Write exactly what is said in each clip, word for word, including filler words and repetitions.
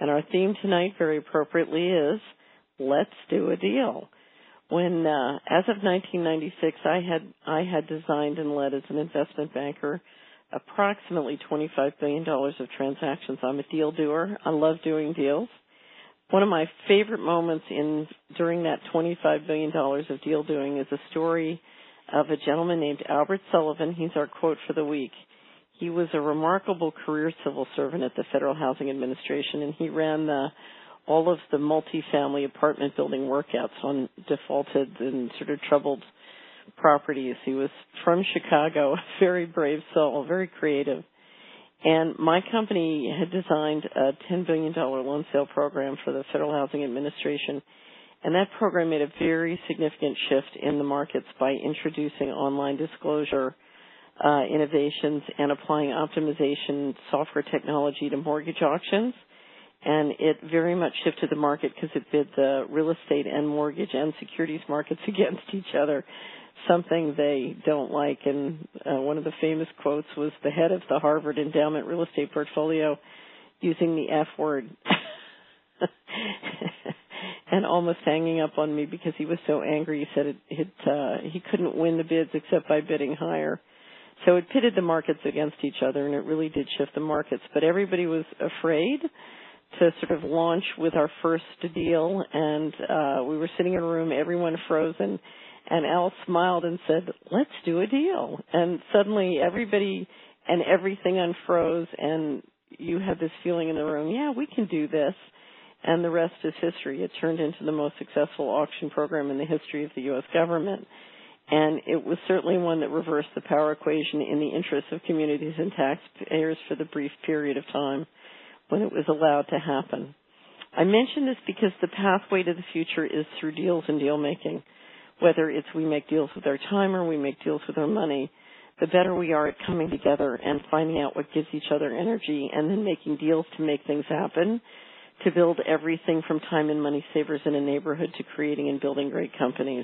And our theme tonight, very appropriately, is Let's Do a Deal. When, uh, as of nineteen ninety-six, I had I had designed and led as an investment banker approximately twenty-five billion dollars of transactions. I'm a deal doer. I love doing deals. One of my favorite moments in during that twenty-five billion dollars of deal doing is a story of a gentleman named Albert Sullivan. He's our quote for the week. He was a remarkable career civil servant at the Federal Housing Administration, and he ran the, all of the multifamily apartment building workouts on defaulted and sort of troubled properties. He was from Chicago, a very brave soul, very creative. And my company had designed a ten billion dollars loan sale program for the Federal Housing Administration, and that program made a very significant shift in the markets by introducing online disclosure uh, innovations and applying optimization software technology to mortgage auctions. And it very much shifted the market because it bid the real estate and mortgage and securities markets against each other, something they don't like. And uh, one of the famous quotes was the head of the Harvard Endowment real estate portfolio using the F word and almost hanging up on me because he was so angry. He said it, it, uh, he couldn't win the bids except by bidding higher. So it pitted the markets against each other, and it really did shift the markets. But everybody was afraid to sort of launch with our first deal, and uh, we were sitting in a room, everyone frozen, and Al smiled and said, let's do a deal. And suddenly everybody and everything unfroze, and you had this feeling in the room, yeah, we can do this. And the rest is history. It turned into the most successful auction program in the history of the U S government. And it was certainly one that reversed the power equation in the interests of communities and taxpayers for the brief period of time when it was allowed to happen. I mention this because the pathway to the future is through deals and deal making. Whether it's we make deals with our time or we make deals with our money, the better we are at coming together and finding out what gives each other energy and then making deals to make things happen, to build everything from time and money savers in a neighborhood to creating and building great companies.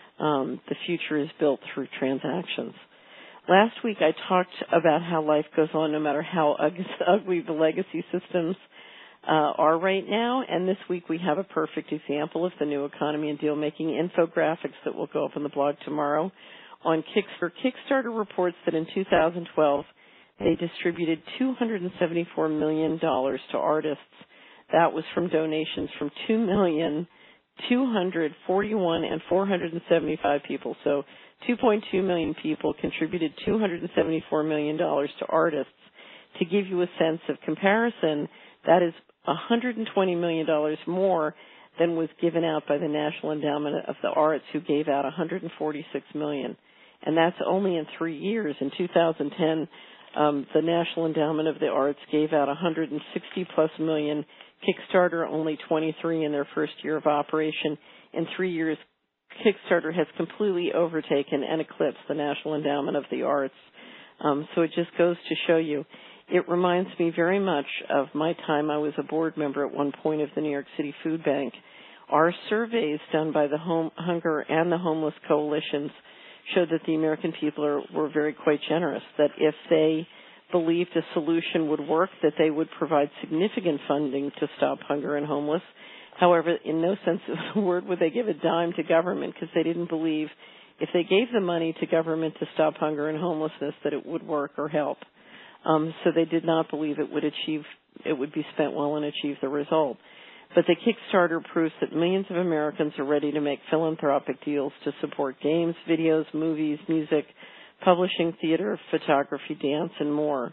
Um, the future is built through transactions. Last week I talked about how life goes on no matter how ugly the legacy systems uh, are right now, and this week we have a perfect example of the new economy and deal-making infographics that will go up on the blog tomorrow on Kickstarter. Kickstarter reports that in two thousand twelve they distributed two hundred seventy-four million dollars to artists. That was from donations from two million two hundred forty-one and four hundred seventy-five people. So two point two million people contributed two hundred seventy-four million dollars to artists. To give you a sense of comparison, that is one hundred twenty million dollars more than was given out by the National Endowment of the Arts, who gave out one hundred forty-six million dollars. And that's only in three years. In two thousand ten, um, the National Endowment of the Arts gave out one hundred sixty plus million. Kickstarter only twenty-three in their first year of operation. In three years, Kickstarter has completely overtaken and eclipsed the National Endowment of the Arts. Um, so it just goes to show you. It reminds me very much of my time. I was a board member at one point of the New York City Food Bank. Our surveys done by the Home, Hunger and the Homeless Coalitions showed that the American people are, were very quite generous, that if they believed a solution would work, that they would provide significant funding to stop hunger and homeless. However, in no sense of the word would they give a dime to government, because they didn't believe if they gave the money to government to stop hunger and homelessness that it would work or help. Um, so they did not believe it would achieve, it would be spent well and achieve the result. But the Kickstarter proves that millions of Americans are ready to make philanthropic deals to support games, videos, movies, music, publishing, theater, photography, dance, and more.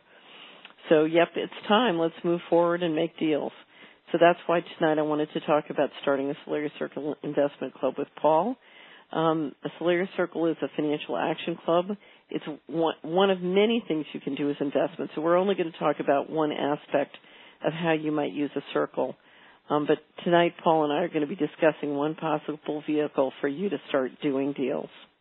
So, yep, it's time. Let's move forward and make deals. So that's why tonight I wanted to talk about starting a Solaria Circle Investment Club with Paul. Um, a Solaria Circle is a financial action club. It's one, one of many things you can do as investment. So we're only going to talk about one aspect of how you might use a circle. Um, but tonight, Paul and I are going to be discussing one possible vehicle for you to start doing deals.